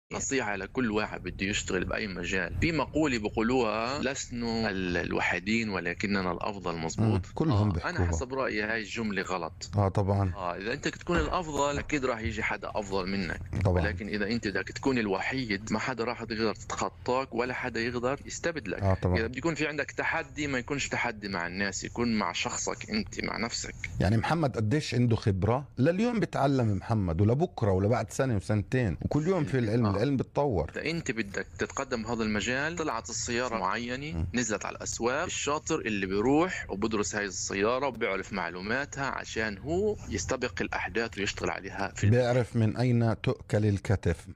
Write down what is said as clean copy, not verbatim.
نصيحة لكل واحد بده يشتغل بأي مجال. في مقولة بقولوها: لسنا الوحيدين ولكننا الأفضل. مزبوط. كلهم أنا بيحكوها. حسب رأيي هاي الجملة غلط. طبعا. إذا أنت تكون الأفضل أكيد راح يجي حدا أفضل منك، طبعا. ولكن إذا أنت بدك تكون الوحيد ما حدا راح يقدر تتخطاك ولا حدا يقدر يستبدلك. إذا طبعا. بده يكون في عندك تحدي ما يكونش تحدي مع الناس، يكون مع شخصك أنت، مع نفسك. يعني محمد قديش عنده خبرة لليوم بتعلم محمد، ولبكرة ولبعد سنة وسنتين، وكل يوم في العلم، العلم بتطور. إذا أنت بدك تتقدم بهذا المجال، طلعت السيارة معينة نزلت على الأسواق، الشاطر اللي بيروح وبدرس هاي السيارة وبيعرف معلوماتها عشان هو يستبق الأحداث ويشتغل عليها في بيعرف من أين تؤكل الكتف.